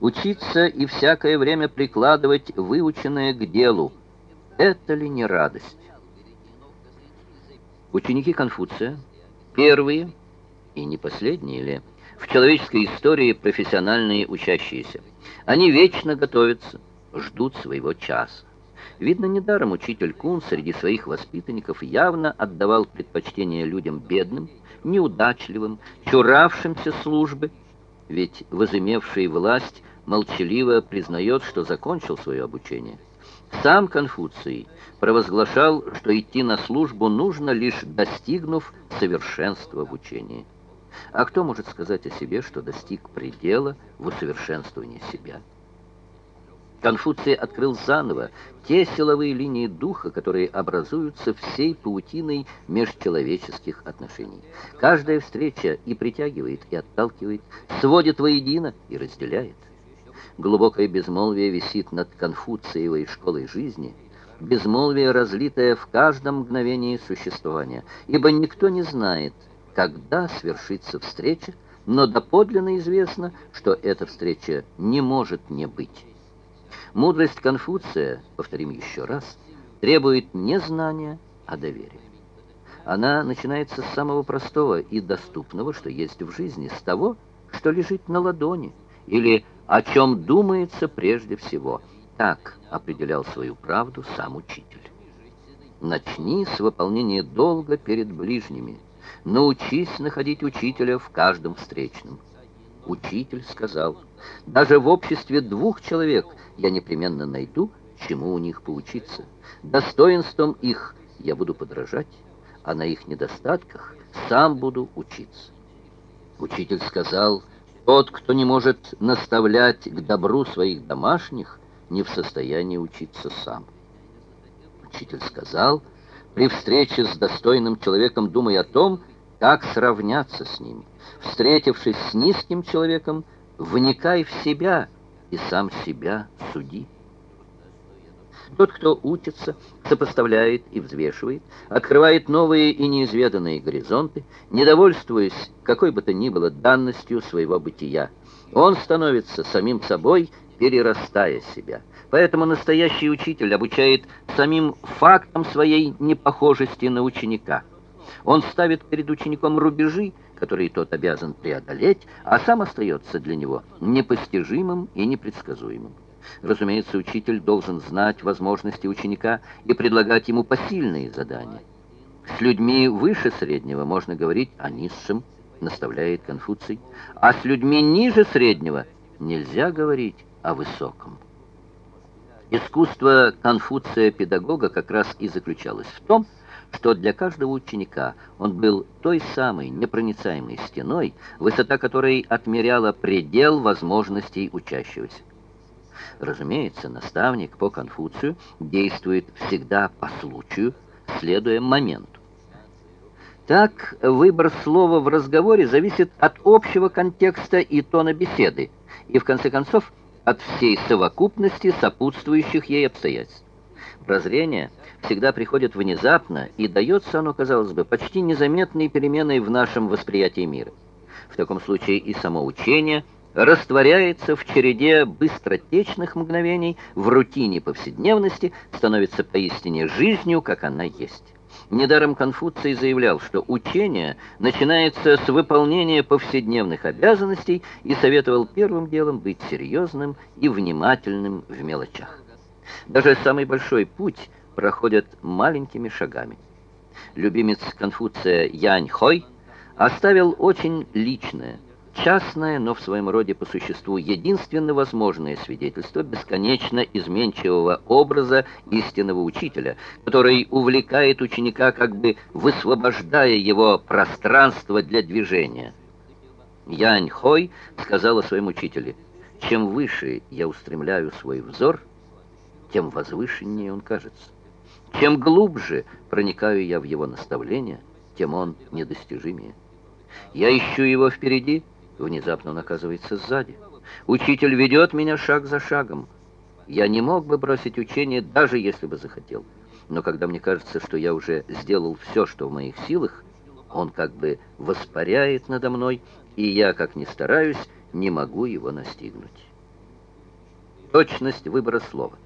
Учиться и всякое время прикладывать выученное к делу. Это ли не радость? Ученики Конфуция, первые и не последние ли, в человеческой истории профессиональные учащиеся. Они вечно готовятся, ждут своего часа. Видно, недаром учитель Кун среди своих воспитанников явно отдавал предпочтение людям бедным, неудачливым, чуравшимся службы, ведь возымевший власть молчаливо признает, что закончил свое обучение. Сам Конфуций провозглашал, что идти на службу нужно, лишь достигнув совершенства в учении. А кто может сказать о себе, что достиг предела в усовершенствовании себя? Конфуций открыл заново те силовые линии духа, которые образуются всей паутиной межчеловеческих отношений. Каждая встреча и притягивает, и отталкивает, сводит воедино и разделяет. Глубокое безмолвие висит над Конфуциевой школой жизни, безмолвие, разлитое в каждом мгновении существования, ибо никто не знает, когда свершится встреча, но доподлинно известно, что эта встреча не может не быть. Мудрость Конфуция, повторим еще раз, требует не знания, а доверия. Она начинается с самого простого и доступного, что есть в жизни, с того, что лежит на ладони, или о чем думается прежде всего. Так определял свою правду сам учитель. Начни с выполнения долга перед ближними. Научись находить учителя в каждом встречном. Учитель сказал: даже в обществе двух человек я непременно найду, чему у них поучиться. Достоинством их я буду подражать, а на их недостатках сам буду учиться. Учитель сказал: тот, кто не может наставлять к добру своих домашних, не в состоянии учиться сам. Учитель сказал: при встрече с достойным человеком думай о том, как сравняться с ним. Встретившись с низким человеком, вникай в себя и сам себя суди. Тот, кто учится, сопоставляет и взвешивает, открывает новые и неизведанные горизонты, недовольствуясь какой бы то ни было данностью своего бытия. Он становится самим собой, перерастая себя. Поэтому настоящий учитель обучает самим фактом своей непохожести на ученика. Он ставит перед учеником рубежи, которые тот обязан преодолеть, а сам остается для него непостижимым и непредсказуемым. Разумеется, учитель должен знать возможности ученика и предлагать ему посильные задания. С людьми выше среднего можно говорить о низшем, наставляет Конфуций, а с людьми ниже среднего нельзя говорить о высоком. Искусство Конфуция-педагога как раз и заключалось в том, что для каждого ученика он был той самой непроницаемой стеной, высота которой отмеряла предел возможностей учащегося. Разумеется, наставник по Конфуцию действует всегда по случаю, следуя моменту. Так, выбор слова в разговоре зависит от общего контекста и тона беседы, и, в конце концов, от всей совокупности сопутствующих ей обстоятельств. Прозрение всегда приходит внезапно, и дается оно, казалось бы, почти незаметной переменой в нашем восприятии мира. В таком случае и само учение растворяется в череде быстротечных мгновений, в рутине повседневности, становится поистине жизнью, как она есть. Недаром Конфуций заявлял, что учение начинается с выполнения повседневных обязанностей и советовал первым делом быть серьезным и внимательным в мелочах. Даже самый большой путь проходят маленькими шагами. Любимец Конфуция Янь Хой оставил очень личное, частное, но в своем роде по существу единственно возможное свидетельство бесконечно изменчивого образа истинного учителя, который увлекает ученика, как бы высвобождая его пространство для движения. Янь Хой сказала своему учителю: чем выше я устремляю свой взор, тем возвышеннее он кажется. Чем глубже проникаю я в его наставления, тем он недостижимее. Я ищу его впереди, внезапно он оказывается сзади. Учитель ведет меня шаг за шагом. Я не мог бы бросить учение, даже если бы захотел. Но когда мне кажется, что я уже сделал все, что в моих силах, он как бы воспаряет надо мной, и я, как ни стараюсь, не могу его настигнуть. точность выбора слова.